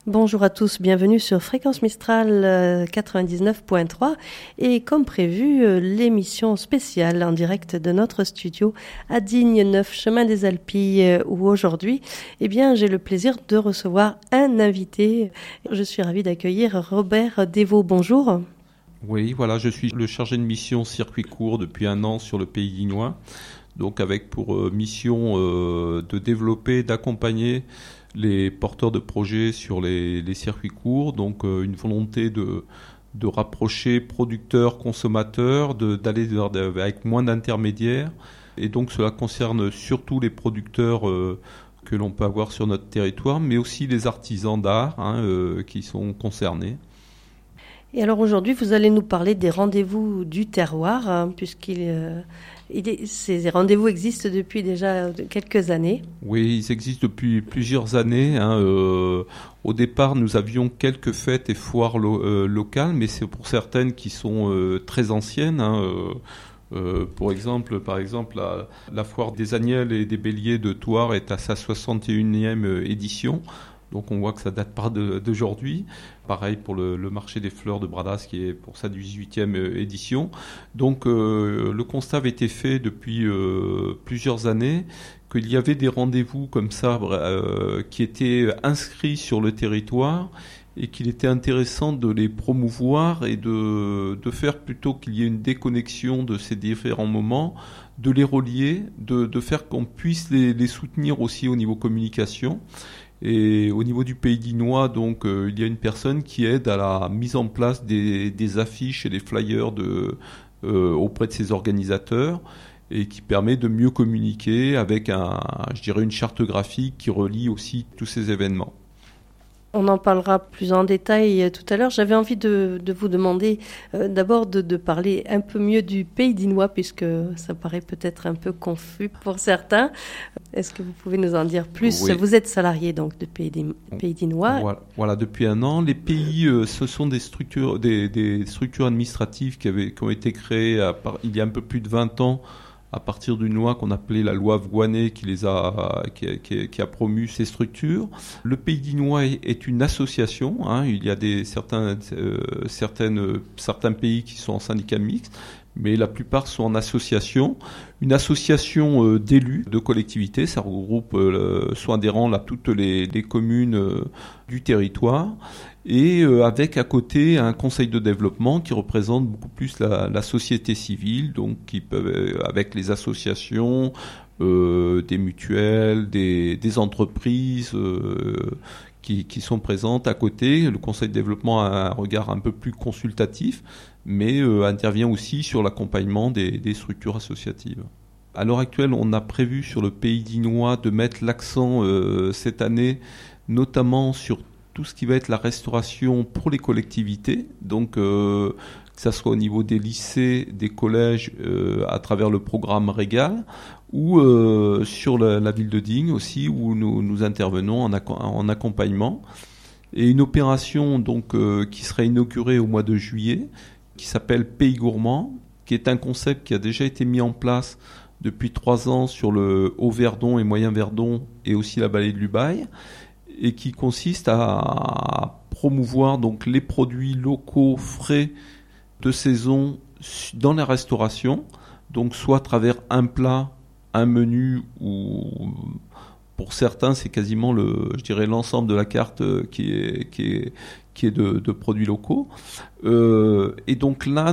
Bonjour à tous, bienvenue sur Fréquence Mistral 99.3 et comme prévu, l'émission spéciale en direct de notre studio à Digne 9, chemin des Alpilles, où aujourd'hui, j'ai le plaisir de recevoir un invité. Je suis ravie d'accueillir Robert Dévaux. Bonjour. Oui, voilà, je suis le chargé de mission circuit court depuis 1 an sur le Pays Dinois, donc avec pour mission de développer, d'accompagner les porteurs de projets sur les circuits courts, donc une volonté de rapprocher producteurs, consommateurs, d'aller avec moins d'intermédiaires. Et donc cela concerne surtout les producteurs que l'on peut avoir sur notre territoire, mais aussi les artisans d'art qui sont concernés. Et alors aujourd'hui, vous allez nous parler des rendez-vous du terroir, ces rendez-vous existent depuis déjà quelques années. Oui, ils existent depuis plusieurs années. Au départ, nous avions quelques fêtes et foires locales, mais c'est pour certaines qui sont très anciennes. Par exemple, la foire des Agnelles et des Béliers de Thouars est à sa 61e édition. Donc on voit que ça date pas d'aujourd'hui. Pareil pour le marché des fleurs de Bradas qui est pour sa 18e édition. Donc le constat avait été fait depuis plusieurs années qu'il y avait des rendez-vous comme ça qui étaient inscrits sur le territoire et qu'il était intéressant de les promouvoir et de faire, plutôt qu'il y ait une déconnexion de ces différents moments, de les relier, de faire qu'on puisse les soutenir aussi au niveau communication. Et au niveau du Pays Dinois, donc, il y a une personne qui aide à la mise en place des affiches et des flyers auprès de ces organisateurs et qui permet de mieux communiquer avec une charte graphique qui relie aussi tous ces événements. On en parlera plus en détail tout à l'heure. J'avais envie de vous demander d'abord de parler un peu mieux du Pays Dinois, puisque ça paraît peut-être un peu confus pour certains. Est-ce que vous pouvez nous en dire plus ? Oui. Vous êtes salarié donc de Pays Dinois. Voilà, depuis 1 an. Les pays, ce sont des structures administratives qui ont été créées il y a un peu plus de 20 ans, à partir d'une loi qu'on appelait la loi Voynet qui a promu ces structures. Le Pays Dinois est une association. Il y a certains pays qui sont en syndicat mixte, mais la plupart sont en association. Une association d'élus, de collectivités, ça regroupe sont adhérents à toutes les communes du territoire, et avec à côté un conseil de développement qui représente beaucoup plus la société civile, donc qui peuvent, avec les associations, des mutuelles, des entreprises qui sont présentes à côté. Le conseil de développement a un regard un peu plus consultatif, mais intervient aussi sur l'accompagnement des structures associatives. À l'heure actuelle, on a prévu sur le Pays Dinois de mettre l'accent cette année, notamment sur tout ce qui va être la restauration pour les collectivités, donc que ça soit au niveau des lycées, des collèges, à travers le programme Régal, ou sur la ville de Digne aussi, où nous intervenons en accompagnement. Et une opération donc qui sera inaugurée au mois de juillet, qui s'appelle Pays Gourmand, qui est un concept qui a déjà été mis en place depuis 3 ans sur le Haut-Verdon et Moyen-Verdon, et aussi la vallée de l'Ubaye, et qui consiste à promouvoir donc les produits locaux frais de saison dans la restauration, donc soit à travers un plat, un menu, ou pour certains c'est quasiment l'ensemble de la carte qui est de produits locaux. Et donc là,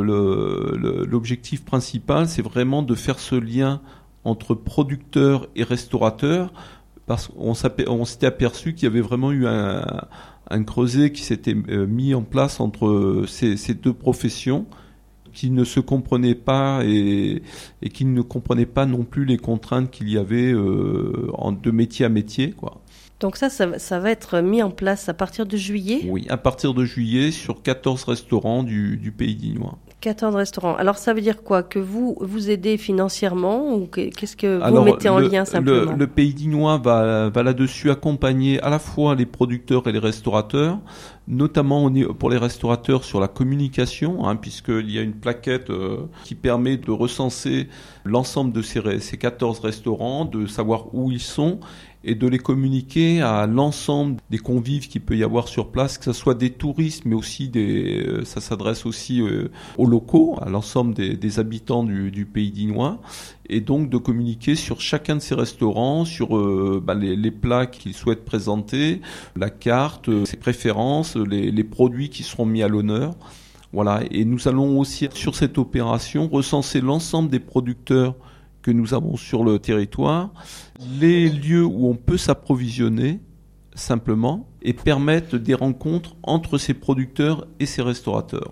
l'objectif principal, c'est vraiment de faire ce lien entre producteurs et restaurateurs, parce qu'on s'était aperçu qu'il y avait vraiment eu un creuset qui s'était mis en place entre ces deux professions qui ne se comprenaient pas et qui ne comprenaient pas non plus les contraintes qu'il y avait de métier à métier, quoi. Donc ça va être mis en place à partir de juillet ? Oui, à partir de juillet sur 14 restaurants du Pays Dinois. 14 restaurants. Alors ça veut dire quoi ? Que vous aidez financièrement, ou qu'est-ce que vous mettez en lien simplement ? Le Pays Dinois va là-dessus accompagner à la fois les producteurs et les restaurateurs, notamment pour les restaurateurs sur la communication, puisqu'il y a une plaquette qui permet de recenser l'ensemble de ces 14 restaurants, de savoir où ils sont, et de les communiquer à l'ensemble des convives qu'il peut y avoir sur place, que ce soit des touristes, mais aussi ça s'adresse aussi aux locaux, à l'ensemble des habitants du pays dinois, et donc de communiquer sur chacun de ces restaurants, sur les plats qu'ils souhaitent présenter, la carte, ses préférences, les produits qui seront mis à l'honneur. Voilà, et nous allons aussi, sur cette opération, recenser l'ensemble des producteurs que nous avons sur le territoire, les lieux où on peut s'approvisionner simplement et permettre des rencontres entre ces producteurs et ces restaurateurs.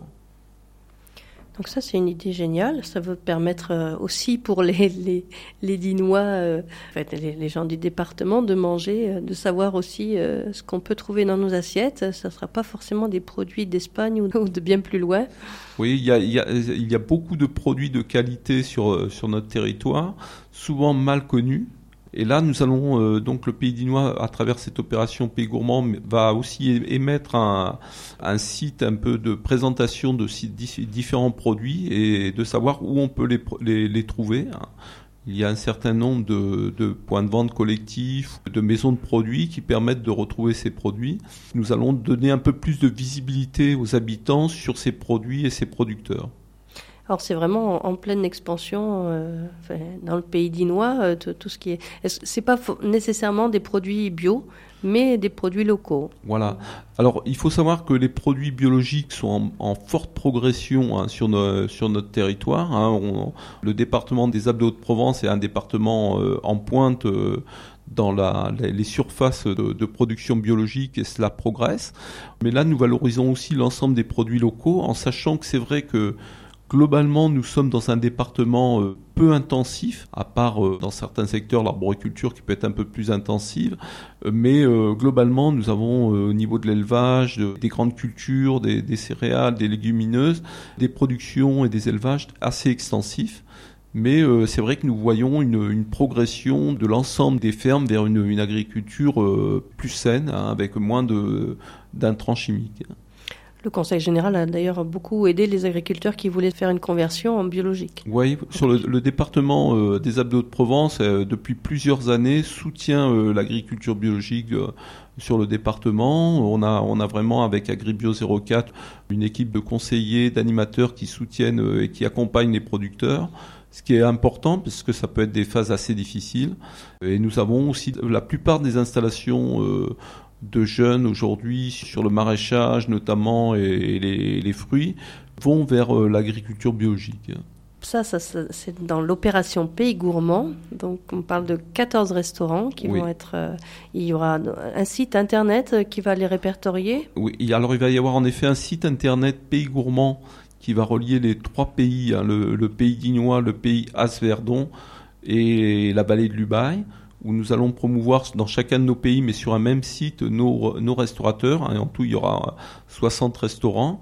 Donc ça, c'est une idée géniale. Ça va permettre aussi pour les Dinois, les gens du département, de manger, de savoir aussi ce qu'on peut trouver dans nos assiettes. Ça ne sera pas forcément des produits d'Espagne ou de bien plus loin. Oui, il y a beaucoup de produits de qualité sur notre territoire, souvent mal connus. Et là, nous allons donc le Pays dinois, à travers cette opération Pays gourmand, va aussi émettre un site un peu de présentation de différents produits et de savoir où on peut les trouver. Il y a un certain nombre de points de vente collectifs, de maisons de produits qui permettent de retrouver ces produits. Nous allons donner un peu plus de visibilité aux habitants sur ces produits et ces producteurs. Alors c'est vraiment en pleine expansion dans le Pays dinois, tout ce qui est. C'est pas nécessairement des produits bio, mais des produits locaux. Voilà. Alors il faut savoir que les produits biologiques sont en forte progression sur notre territoire. Le département des Alpes de Haute-Provence est un département en pointe. Dans les surfaces de production biologique, et cela progresse. Mais là, nous valorisons aussi l'ensemble des produits locaux, en sachant que c'est vrai que globalement, nous sommes dans un département peu intensif, à part dans certains secteurs, l'arboriculture qui peut être un peu plus intensive. Mais globalement, nous avons au niveau de l'élevage, des grandes cultures, des céréales, des légumineuses, des productions et des élevages assez extensifs. Mais c'est vrai que nous voyons une progression de l'ensemble des fermes vers une agriculture plus saine, avec moins d'intrants chimiques. Le Conseil général a d'ailleurs beaucoup aidé les agriculteurs qui voulaient faire une conversion en biologique. Oui, sur le département des Alpes de Haute-Provence, depuis plusieurs années, soutient l'agriculture biologique sur le département. On a vraiment, avec Agribio 04, une équipe de conseillers, d'animateurs qui soutiennent et qui accompagnent les producteurs. Ce qui est important, parce que ça peut être des phases assez difficiles. Et nous avons aussi la plupart des installations de jeunes aujourd'hui sur le maraîchage notamment et les fruits vont vers l'agriculture biologique. Ça, c'est dans l'opération Pays gourmand. Donc on parle de 14 restaurants qui vont être... il y aura un site internet qui va les répertorier. Oui, alors il va y avoir en effet un site internet Pays gourmand qui va relier les trois pays, le pays dinois, le pays As-Verdon et la vallée de l'Ubaye, où nous allons promouvoir dans chacun de nos pays, mais sur un même site, nos restaurateurs. En tout, il y aura 60 restaurants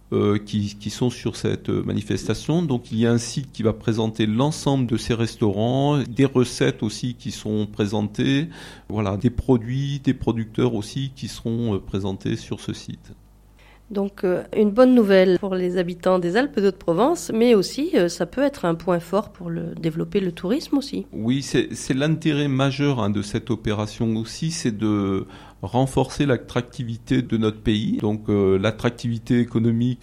qui sont sur cette manifestation. Donc, il y a un site qui va présenter l'ensemble de ces restaurants, des recettes aussi qui sont présentées, voilà, des produits, des producteurs aussi qui seront présentés sur ce site. Donc une bonne nouvelle pour les habitants des Alpes de Haute-Provence, mais aussi ça peut être un point fort pour développer le tourisme aussi. Oui, c'est l'intérêt majeur de cette opération aussi, c'est de renforcer l'attractivité de notre pays, donc l'attractivité économique,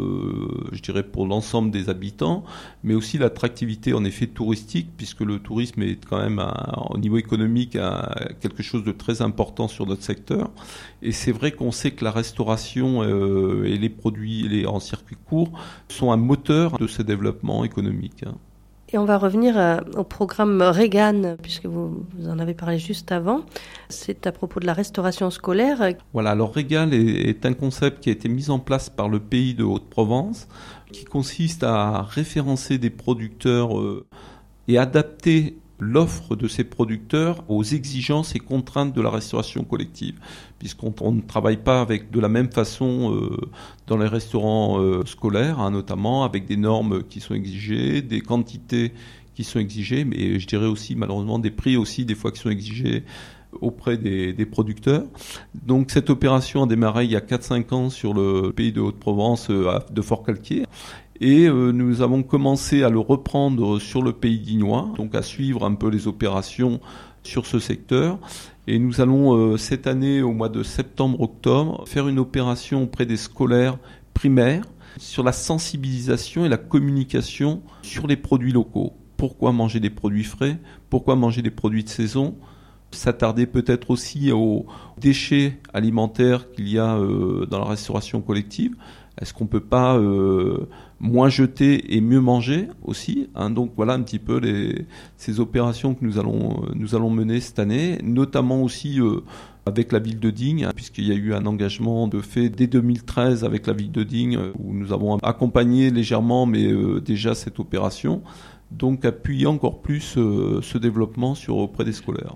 je dirais pour l'ensemble des habitants, mais aussi l'attractivité en effet touristique, puisque le tourisme est quand même au niveau économique quelque chose de très important sur notre secteur. Et c'est vrai qu'on sait que la restauration et les produits en circuit court sont un moteur de ce développement économique. Et on va revenir au programme Regan, puisque vous en avez parlé juste avant. C'est à propos de la restauration scolaire. Voilà, alors Regan est un concept qui a été mis en place par le Pays de Haute-Provence, qui consiste à référencer des producteurs et adapter l'offre de ces producteurs aux exigences et contraintes de la restauration collective, puisqu'on ne travaille pas de la même façon dans les restaurants scolaires, notamment avec des normes qui sont exigées, des quantités qui sont exigées, mais je dirais aussi malheureusement des prix aussi des fois qui sont exigés auprès des producteurs. Donc cette opération a démarré il y a 4-5 ans sur le Pays de Haute-Provence de Forcalquier. Et nous avons commencé à le reprendre sur le Pays dinois, donc à suivre un peu les opérations sur ce secteur. Et nous allons cette année, au mois de septembre-octobre, faire une opération auprès des scolaires primaires sur la sensibilisation et la communication sur les produits locaux. Pourquoi manger des produits frais ? Pourquoi manger des produits de saison ? S'attarder peut-être aussi aux déchets alimentaires qu'il y a dans la restauration collective. Est-ce qu'on ne peut pas moins jeter et mieux manger aussi, hein? Donc voilà un petit peu ces opérations que nous allons mener cette année, notamment aussi avec la ville de Digne, hein, puisqu'il y a eu un engagement de fait dès 2013 avec la ville de Digne, où nous avons accompagné légèrement, mais déjà cette opération. Donc appuyer encore plus ce développement auprès des scolaires.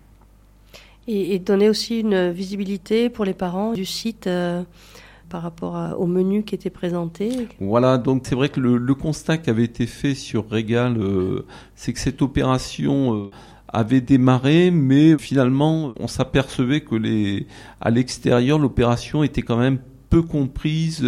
Et donner aussi une visibilité pour les parents du site par rapport au menu qui était présenté. Voilà, donc c'est vrai que le constat qui avait été fait sur Régal, c'est que cette opération avait démarré, mais finalement on s'apercevait que à l'extérieur l'opération était quand même peu comprise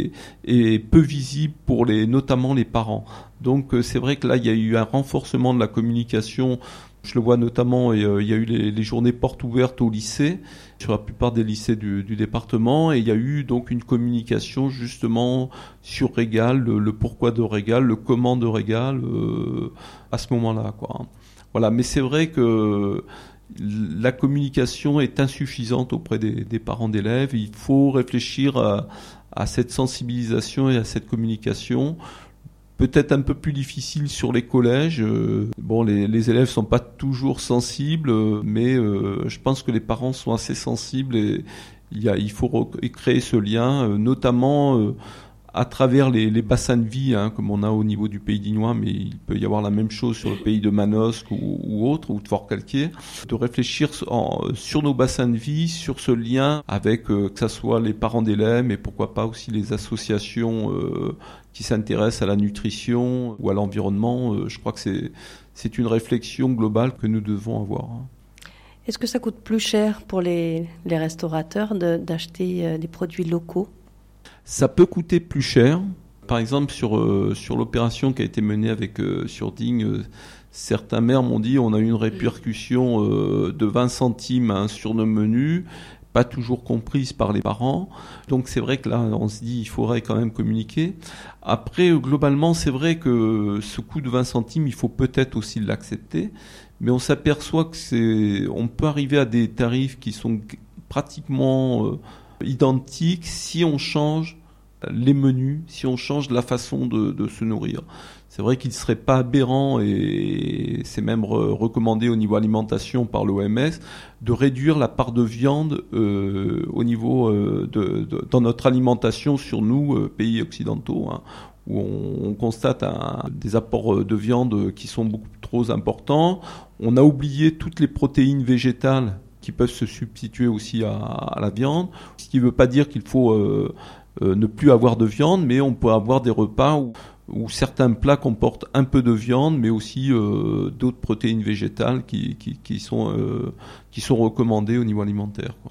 et peu visible pour notamment les parents. Donc c'est vrai que là il y a eu un renforcement de la communication. Je le vois notamment, il y a eu les journées portes ouvertes au lycée, sur la plupart des lycées du département, et il y a eu donc une communication justement sur Régal, le pourquoi de Régal, le comment de Régal, à ce moment-là, quoi. Voilà, mais c'est vrai que la communication est insuffisante auprès des parents d'élèves. Il faut réfléchir à cette sensibilisation et à cette communication. Peut-être un peu plus difficile sur les collèges. Bon, les élèves sont pas toujours sensibles, mais je pense que les parents sont assez sensibles et il faut créer ce lien, notamment à travers les bassins de vie, hein, comme on a au niveau du Pays d'Ignois, mais il peut y avoir la même chose sur le pays de Manosque ou autre, ou de Fort-Calquier, de réfléchir sur nos bassins de vie, sur ce lien avec que ça soit les parents d'élèves, mais pourquoi pas aussi les associations qui s'intéressent à la nutrition ou à l'environnement. Je crois que c'est une réflexion globale que nous devons avoir. Est-ce que ça coûte plus cher pour les restaurateurs d'acheter des produits locaux ? Ça peut coûter plus cher. Par exemple, sur l'opération qui a été menée sur Digne, certains maires m'ont dit on a eu une répercussion de 20 centimes, hein, sur nos menus, pas toujours comprise par les parents. Donc c'est vrai que là, on se dit il faudrait quand même communiquer. Après, globalement, c'est vrai que ce coût de 20 centimes, il faut peut-être aussi l'accepter. Mais on s'aperçoit on peut arriver à des tarifs qui sont pratiquement identiques si on change les menus, si on change la façon de se nourrir. C'est vrai qu'il ne serait pas aberrant, et c'est même recommandé au niveau alimentation par l'OMS, de réduire la part de viande au niveau dans notre alimentation sur nous, pays occidentaux, hein, où on constate des apports de viande qui sont beaucoup trop importants. On a oublié toutes les protéines végétales qui peuvent se substituer aussi à la viande, ce qui ne veut pas dire qu'il faut ne plus avoir de viande, mais on peut avoir des repas où certains plats comportent un peu de viande, mais aussi d'autres protéines végétales qui sont recommandées au niveau alimentaire, quoi.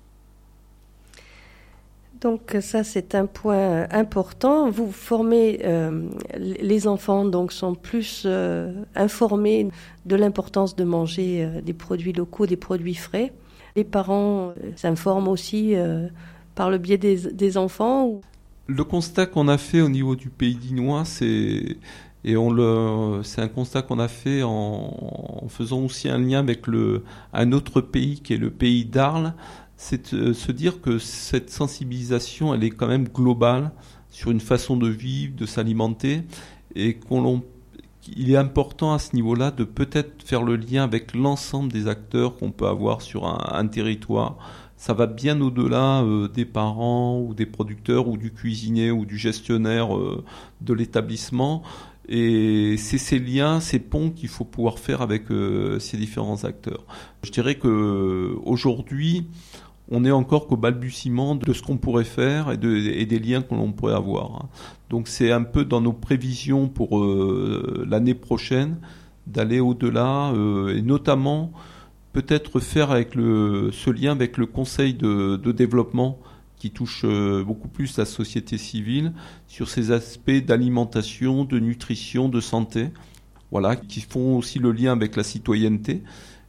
Donc ça, c'est un point important. Vous formez les enfants, donc sont plus informés de l'importance de manger des produits locaux, des produits frais. Les parents s'informent aussi par le biais des enfants. Le constat qu'on a fait au niveau du Pays d'Ignois, c'est un constat qu'on a fait en faisant aussi un lien avec un autre pays qui est le pays d'Arles. C'est de se dire que cette sensibilisation, elle est quand même globale sur une façon de vivre, de s'alimenter, et il est important à ce niveau-là de peut-être faire le lien avec l'ensemble des acteurs qu'on peut avoir sur un territoire. Ça va bien au-delà des parents ou des producteurs ou du cuisinier ou du gestionnaire de l'établissement. Et c'est ces liens, ces ponts qu'il faut pouvoir faire avec ces différents acteurs. Je dirais qu'aujourd'hui, on est encore qu'au balbutiement de ce qu'on pourrait faire et des liens que l'on pourrait avoir. Donc c'est un peu dans nos prévisions pour l'année prochaine d'aller au-delà et notamment peut-être faire avec ce lien avec le conseil de développement qui touche beaucoup plus la société civile sur ces aspects d'alimentation, de nutrition, de santé, voilà, qui font aussi le lien avec la citoyenneté.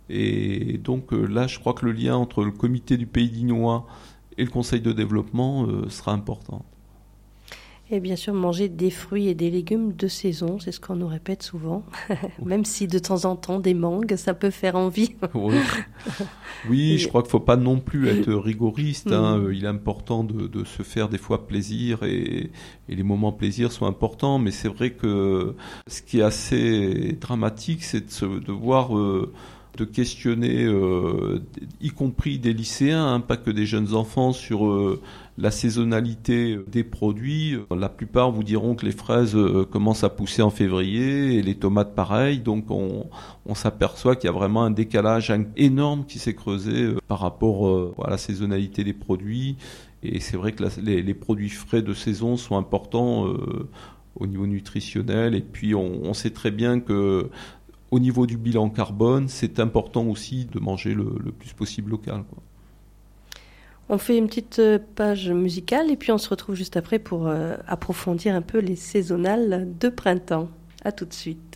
Et donc là, je crois que le lien entre le comité du Pays d'Inois et le conseil de développement sera important. Et bien sûr, manger des fruits et des légumes de saison, c'est ce qu'on nous répète souvent. Oui. Même si de temps en temps, des mangues, ça peut faire envie. Oui, je crois qu'il ne faut pas non plus être rigoriste. Il est important de se faire des fois plaisir et les moments plaisir sont importants. Mais c'est vrai que ce qui est assez dramatique, c'est de voir... de questionner, y compris des lycéens, pas que des jeunes enfants, sur la saisonnalité des produits. La plupart vous diront que les fraises commencent à pousser en février et les tomates pareil. Donc on s'aperçoit qu'il y a vraiment un décalage énorme qui s'est creusé par rapport à la saisonnalité des produits. Et c'est vrai que les produits frais de saison sont importants au niveau nutritionnel. Et puis on sait très bien que au niveau du bilan carbone, c'est important aussi de manger le plus possible local, quoi. On fait une petite page musicale et puis on se retrouve juste après pour approfondir un peu les saisonnales de printemps. À tout de suite.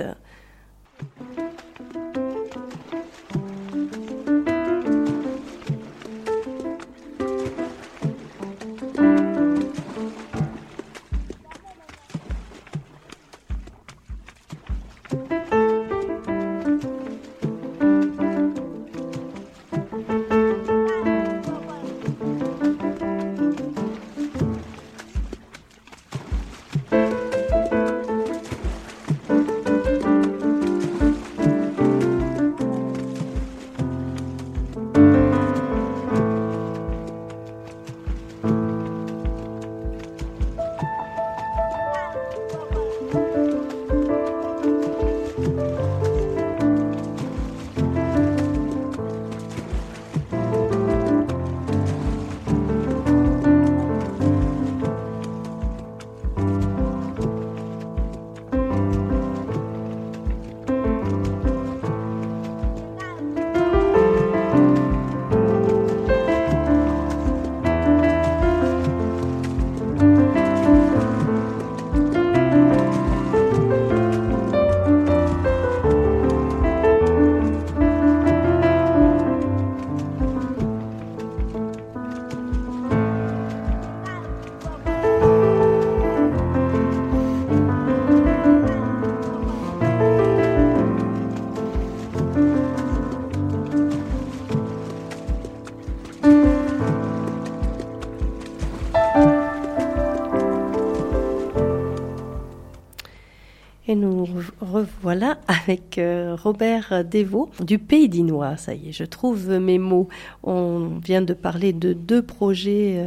Et nous revoilà avec Robert Desvaux du Pays d'Inois. Ça y est, je trouve mes mots. On vient de parler de deux projets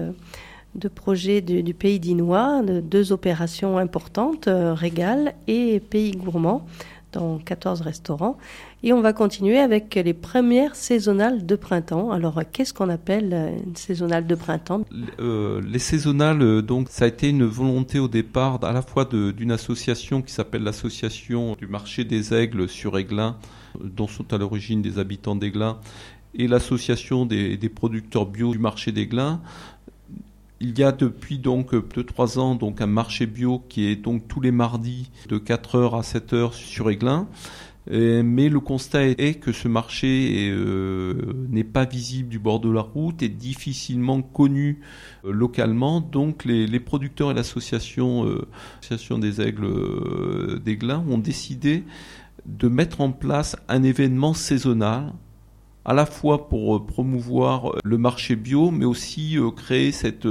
du Pays d'Inois, de deux opérations importantes, Régal et Pays Gourmand, dans 14 restaurants. Et on va continuer avec les premières saisonnales de printemps. Alors, qu'est-ce qu'on appelle une saisonnale de printemps ? Les saisonnales, donc, ça a été une volonté au départ, à la fois d'une association qui s'appelle l'association du marché des Aigles sur Aiglun, dont sont à l'origine des habitants d'Aiglun, et l'association des producteurs bio du marché d'Aiglun. Il y a depuis donc 2-3 ans donc un marché bio qui est donc tous les mardis de 4h à 7h sur Aiglun. Mais le constat est que ce marché n'est pas visible du bord de la route et difficilement connu localement. Donc les producteurs et l'association des Aigles d'Aiglun ont décidé de mettre en place un événement saisonnal, à la fois pour promouvoir le marché bio, mais aussi créer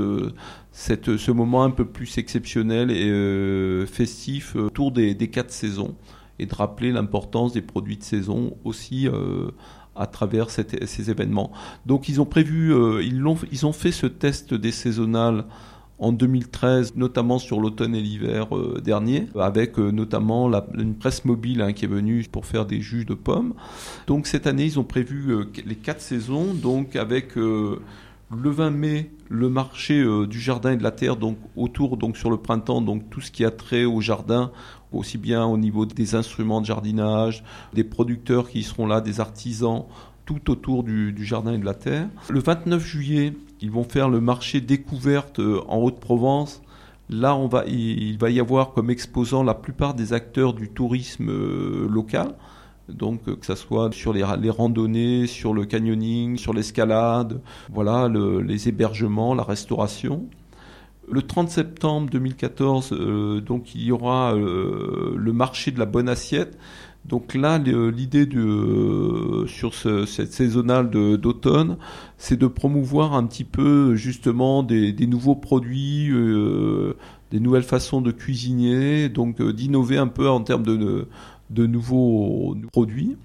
ce moment un peu plus exceptionnel et festif autour des 4 saisons, et de rappeler l'importance des produits de saison aussi à travers ces événements. Donc ils ont prévu, ils ont fait ce test des saisonnales en 2013, notamment sur l'automne et l'hiver dernier, avec notamment une presse mobile qui est venue pour faire des jus de pommes. Donc cette année, ils ont prévu les 4 saisons, donc avec le 20 mai, le marché du jardin et de la terre, donc autour, donc sur le printemps, donc tout ce qui a trait au jardin, aussi bien au niveau des instruments de jardinage, des producteurs qui seront là, des artisans, tout autour du jardin et de la terre. Le 29 juillet, ils vont faire le marché découverte en Haute-Provence. Là, il va y avoir comme exposants la plupart des acteurs du tourisme local, Donc que ça soit sur les randonnées, sur le canyoning, sur l'escalade, voilà, les hébergements, la restauration. Le 30 septembre 2014, donc il y aura le marché de la bonne assiette. Donc là, l'idée sur cette saisonnale d'automne, c'est de promouvoir un petit peu justement des nouveaux produits, des nouvelles façons de cuisiner, donc d'innover un peu en termes de nouveaux produits.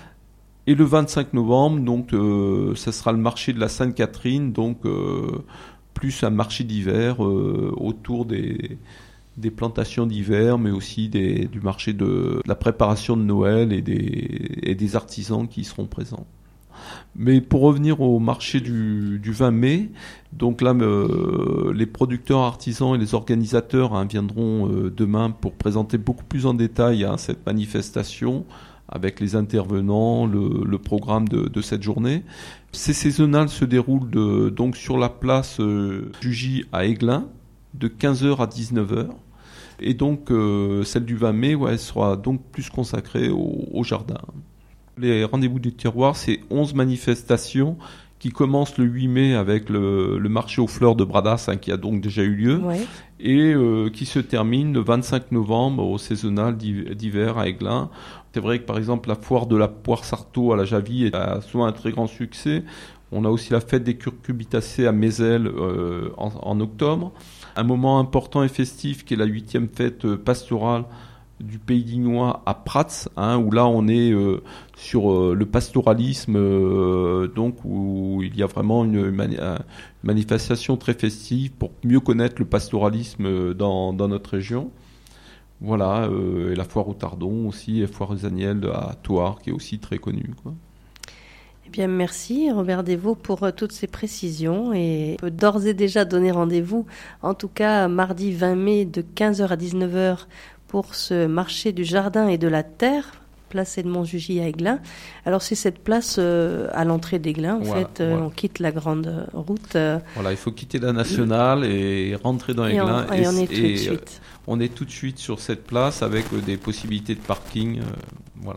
Et le 25 novembre, donc ça sera le marché de la Sainte-Catherine, donc plus un marché d'hiver autour des plantations d'hiver, mais aussi du marché de la préparation de Noël et des artisans qui seront présents. Mais pour revenir au marché du 20 mai, donc là, les producteurs artisans et les organisateurs viendront demain pour présenter beaucoup plus en détail cette manifestation avec les intervenants, le programme de cette journée. Ces saisonnales se déroulent donc sur la place Jugy à Aiglun, de 15h à 19h. Et donc, celle du 20 mai, elle sera donc plus consacrée au jardin. Les rendez-vous du terroir, c'est 11 manifestations qui commencent le 8 mai avec le marché aux fleurs de Bradas, qui a donc déjà eu lieu, et qui se termine le 25 novembre au saisonnal d'hiver à Aiglun. C'est vrai que par exemple la foire de la poire sarto à la Javie a souvent un très grand succès. On a aussi la fête des curcubitacées à Mézel en octobre. Un moment important et festif qui est la 8e fête pastorale du Pays d'Ignois à Prats, où là on est sur le pastoralisme, donc où il y a vraiment une manifestation très festive pour mieux connaître le pastoralisme dans notre région. Voilà, et la foire au Tardon aussi, et la foire aux Agnelles à Thouars qui est aussi très connue, quoi. Eh bien, merci Robert Desvaux pour toutes ces précisions, et on peut d'ores et déjà donner rendez-vous, en tout cas mardi 20 mai de 15h à 19h pour ce marché du jardin et de la terre, place Edmond-Jugy à Aiglun. Alors c'est cette place à l'entrée d'Aiglun, voilà. On quitte la grande route. Voilà, il faut quitter la nationale et rentrer dans Aiglun. Et on est tout de suite. On est tout de suite sur cette place avec des possibilités de parking. Voilà.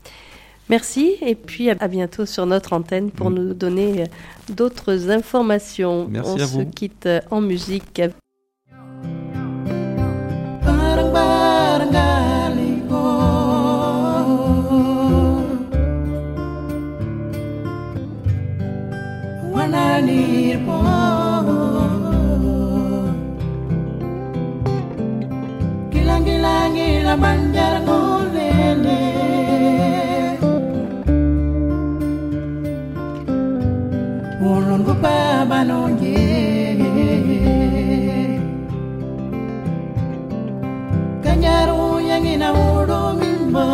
Merci, et puis à bientôt sur notre antenne pour nous donner d'autres informations. Merci à vous. On se quitte en musique. Kilang-kilang banjar ngolele ulun ku pabanonje kanyaru yang ina udo mimba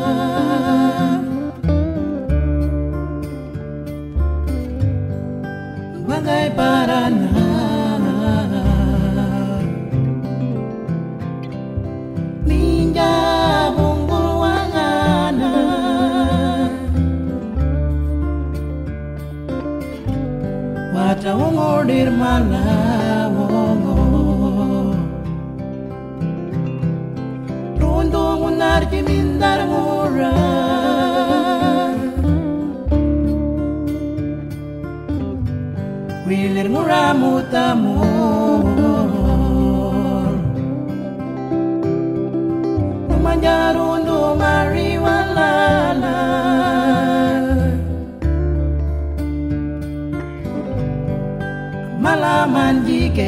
bagai parana Ngodir malawo Rundong unar kimindar ngura Wilir ngura mutamur Manjarundo mariwalala Malaman jike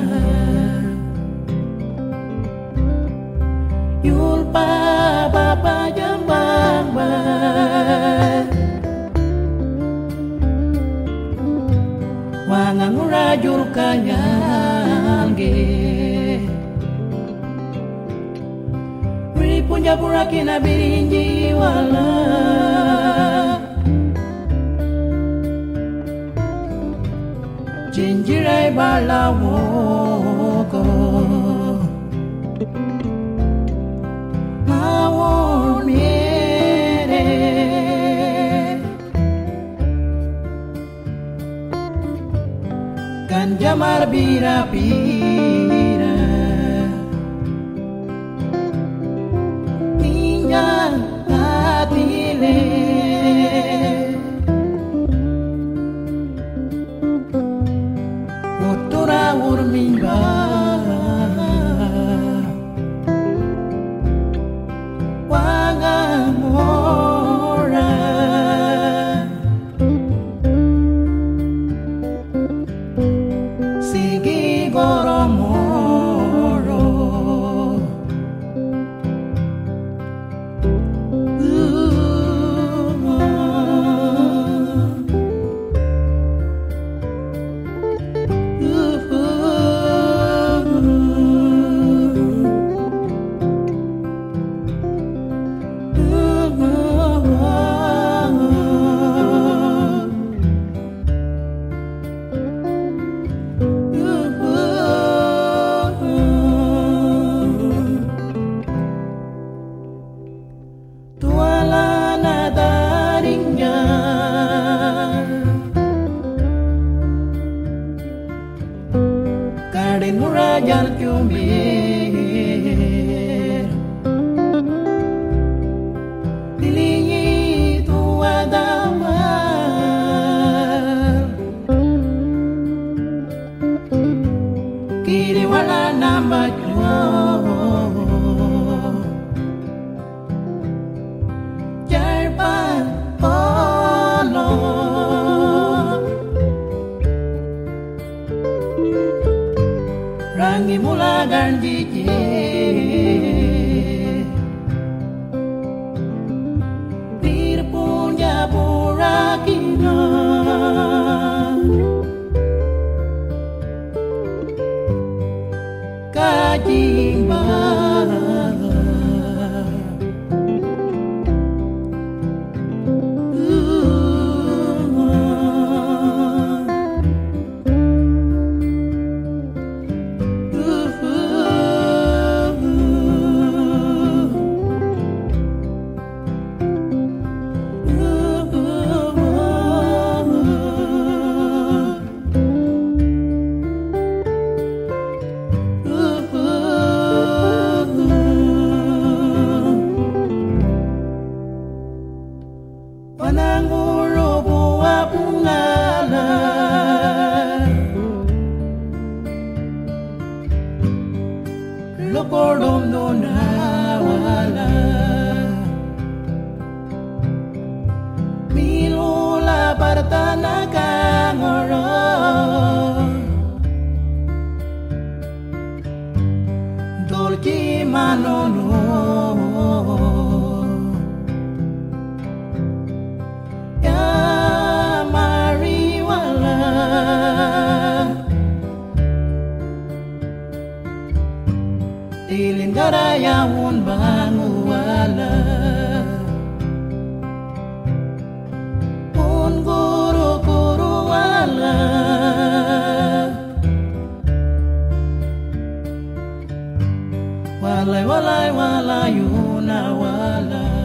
Yul pa rajur kanyange Ripunja puraki na birinji wala Jinjirai bala woko Mawon mere Kan jamar bira-bira Minyak hatile Otora urmimba Wangamora Sigi goromoro Tuala na daringnya Kadin murajar cumir Dilingi tua damar Kiri wala nambah Jarpan polo Rangi mula ganjiji Tirpunja burakina Kajimba Pananguro buah pungala Lokodom donawala Milula partana kangoro Dolci manono Tilinggara un banguala Un guru wala Walay walay walayuna wala